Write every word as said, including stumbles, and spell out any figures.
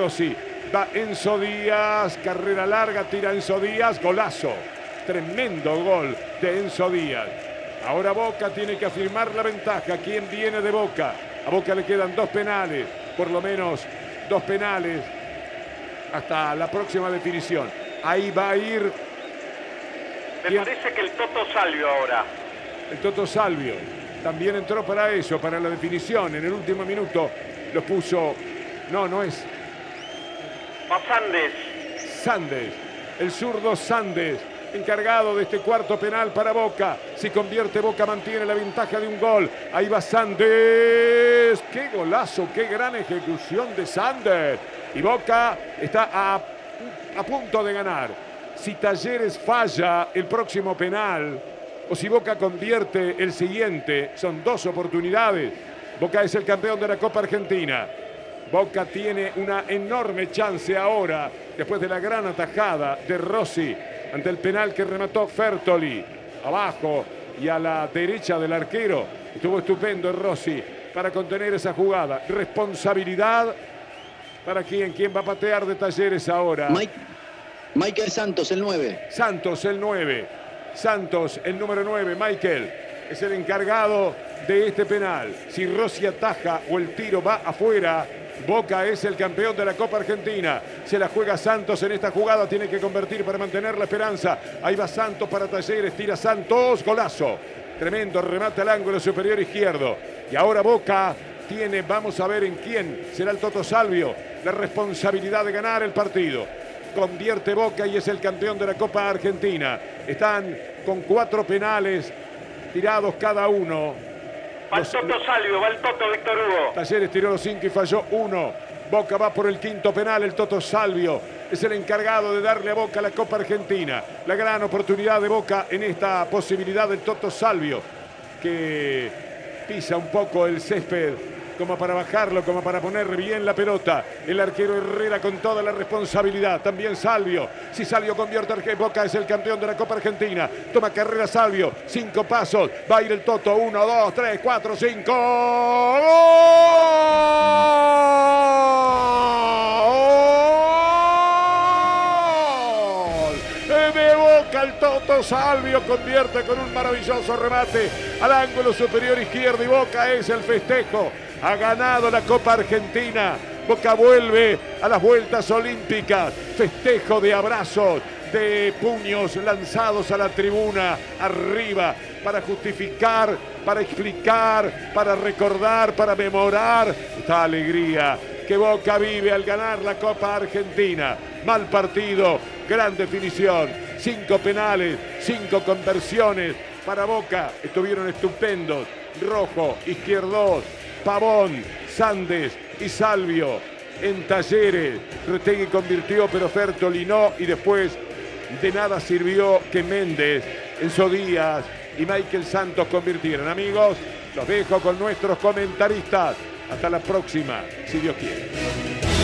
Rossi. Va Enzo Díaz, carrera larga, tira Enzo Díaz, golazo. Tremendo gol de Enzo Díaz. Ahora Boca tiene que afirmar la ventaja. ¿Quién viene de Boca? A Boca le quedan dos penales, por lo menos dos penales hasta la próxima definición. Ahí va a ir... Me ¿Quién? parece que el Toto Salvio ahora. El Toto Salvio también entró para eso, para la definición. En el último minuto lo puso... No, no es... Sandes. Sandes, el zurdo Sandes, encargado de este cuarto penal para Boca. Si convierte Boca mantiene la ventaja de un gol. Ahí va Sandes. ¡Qué golazo! ¡Qué gran ejecución de Sandes! Y Boca está a, a punto de ganar. Si Talleres falla el próximo penal o si Boca convierte el siguiente, son dos oportunidades. Boca es el campeón de la Copa Argentina. Boca tiene una enorme chance ahora, después de la gran atajada de Rossi ante el penal que remató Fertoli. Abajo y a la derecha del arquero. Estuvo estupendo Rossi para contener esa jugada. Responsabilidad para quien, quien va a patear de Talleres ahora. Mike, Michael Santos, el nueve. Santos, el nueve. Santos, el número nueve. Michael es el encargado de este penal. Si Rossi ataja o el tiro va afuera, Boca es el campeón de la Copa Argentina. Se la juega Santos en esta jugada. Tiene que convertir para mantener la esperanza. Ahí va Santos para Talleres. Tira Santos. Golazo. Tremendo remate al ángulo superior izquierdo. Y ahora Boca tiene, vamos a ver en quién será el Toto Salvio, la responsabilidad de ganar el partido. Convierte Boca y es el campeón de la Copa Argentina. Están con cuatro penales tirados cada uno. Va el Toto Salvio, va el Toto Víctor Hugo. Talleres tiró los cinco y falló uno. Boca va por el quinto penal. El Toto Salvio es el encargado de darle a Boca la Copa Argentina. La gran oportunidad de Boca en esta posibilidad del Toto Salvio, que pisa un poco el césped como para bajarlo, como para poner bien la pelota. El arquero Herrera con toda la responsabilidad. También Salvio. Si Salvio convierte, Boca es el campeón de la Copa Argentina. Toma carrera Salvio. Cinco pasos. Va a ir el Toto. Uno, dos, tres, cuatro, cinco. ¡Gol! De Boca, el Toto Salvio convierte con un maravilloso remate al ángulo superior izquierdo y Boca es el festejo. Ha ganado la Copa Argentina. Boca vuelve a las vueltas olímpicas. Festejo de abrazos, de puños lanzados a la tribuna arriba para justificar, para explicar, para recordar, para memorar esta alegría que Boca vive al ganar la Copa Argentina. Mal partido, gran definición. Cinco penales, cinco conversiones para Boca. Estuvieron estupendos. Rojo, Izquierdos, Pavón, Sandes y Salvio. En Talleres, Retegui convirtió, pero Fertoli no. Y después de nada sirvió que Méndez, Enzo Díaz y Michael Santos convirtieran. Amigos, los dejo con nuestros comentaristas. Hasta la próxima, si Dios quiere.